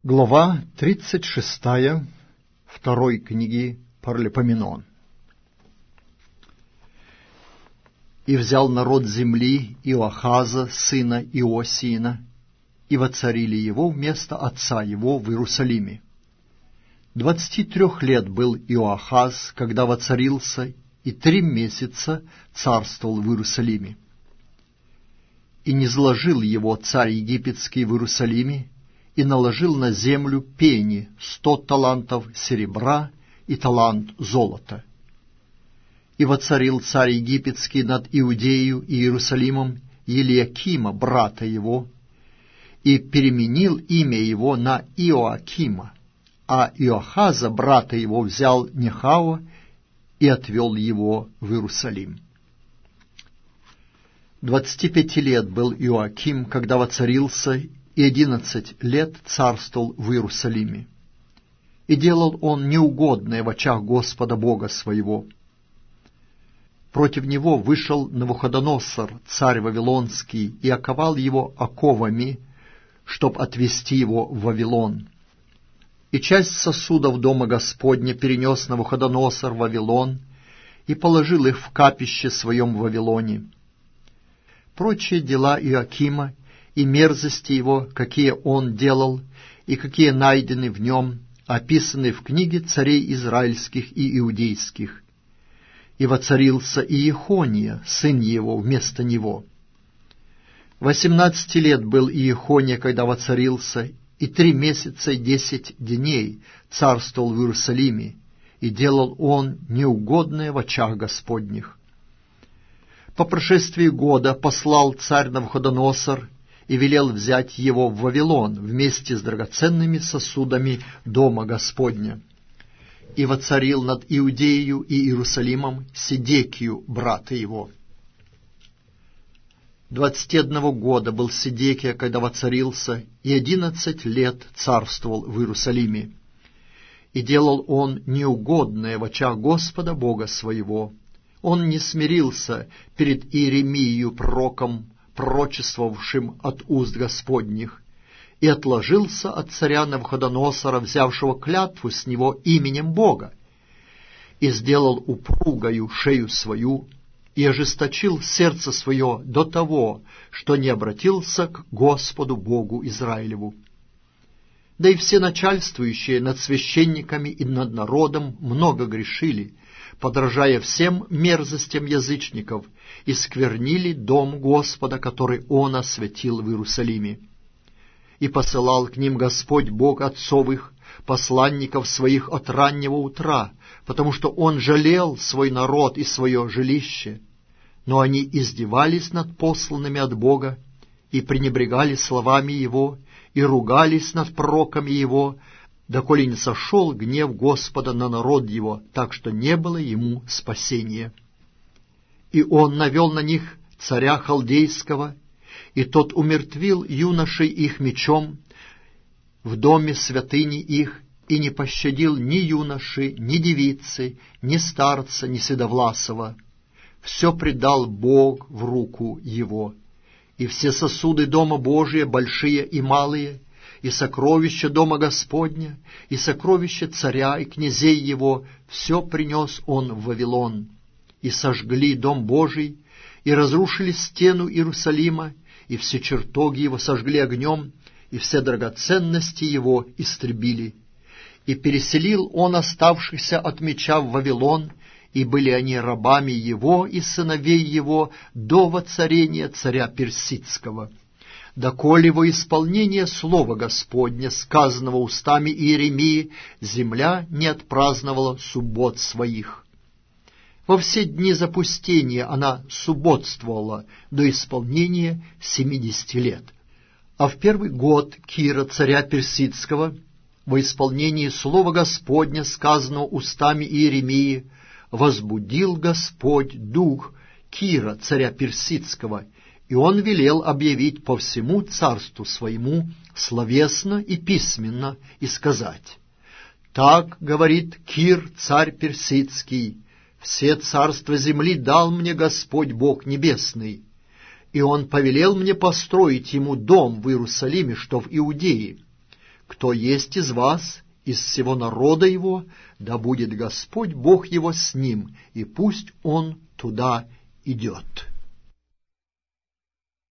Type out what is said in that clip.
Глава 36 второй книги Паралипоменон. «И взял народ земли Иоахаза, сына Иосиина, и воцарили его вместо отца его в Иерусалиме. 23 лет был Иоахаз, когда воцарился, и 3 месяца царствовал в Иерусалиме. И низложил его царь египетский в Иерусалиме, и наложил на землю пени 100 талантов серебра и талант золота. И воцарил царь египетский над Иудею и Иерусалимом Елиакима, брата его, и переменил имя его на Иоакима, а Иоахаза, брата его, взял Нехао и отвел его в Иерусалим. 25 лет был Иоаким, когда воцарился, и 11 лет царствовал в Иерусалиме. И делал он неугодное в очах Господа Бога своего. Против него вышел Навуходоносор, царь Вавилонский, и оковал его оковами, чтоб отвести его в Вавилон. И часть сосудов дома Господня перенес Навуходоносор в Вавилон и положил их в капище своем в Вавилоне. Прочие дела Иоакима и мерзости его, какие он делал, и какие найдены в нем, описаны в книге царей израильских и иудейских. И воцарился Иехония, сын его, вместо него. 18 лет был Иехония, когда воцарился, и 3 месяца и 10 дней царствовал в Иерусалиме, и делал он неугодное в очах Господних. По прошествии года послал царь Навуходоносор и велел взять его в Вавилон вместе с драгоценными сосудами дома Господня. И воцарил над Иудеей и Иерусалимом Седекию, брата его. 21 года был Седекия, когда воцарился, и 11 лет царствовал в Иерусалиме. И делал он неугодное в очах Господа Бога своего. Он не смирился перед Иеремией пророком, пророчествовавшим от уст Господних, и отложился от царя Навуходоносора, взявшего клятву с него именем Бога, и сделал упругою шею свою, и ожесточил сердце свое до того, что не обратился к Господу Богу Израилеву. Да и все начальствующие над священниками и над народом много грешили, подражая всем мерзостям язычников, и сквернили дом Господа, который Он освятил в Иерусалиме. И посылал к ним Господь Бог отцов их, посланников своих от раннего утра, потому что Он жалел свой народ и свое жилище. Но они издевались над посланными от Бога, и пренебрегали словами Его, и ругались над пророками Его, доколе не сошел гнев Господа на народ его, так что не было ему спасения. И он навел на них царя Халдейского, и тот умертвил юношей их мечом в доме святыни их, и не пощадил ни юноши, ни девицы, ни старца, ни седовласого. Все предал Бог в руку его. И все сосуды дома Божия, большие и малые, и сокровища дома Господня, и сокровища царя и князей его, все принес он в Вавилон. И сожгли дом Божий, и разрушили стену Иерусалима, и все чертоги его сожгли огнем, и все драгоценности его истребили. И переселил он оставшихся от меча в Вавилон, и были они рабами его и сыновей его до воцарения царя Персидского, доколе во исполнение слова Господня, сказанного устами Иеремии, земля не отпраздновала суббот своих. Во все дни запустения она субботствовала до исполнения 70 лет. А в 1 год Кира, царя Персидского, во исполнении слова Господня, сказанного устами Иеремии, возбудил Господь дух Кира, царя Персидского, и он велел объявить по всему царству своему словесно и письменно и сказать: «Так говорит Кир, царь Персидский, все царства земли дал мне Господь Бог Небесный, и Он повелел мне построить Ему дом в Иерусалиме, что в Иудее, кто есть из вас, из всего народа его, да будет Господь Бог его с ним, и пусть он туда идет».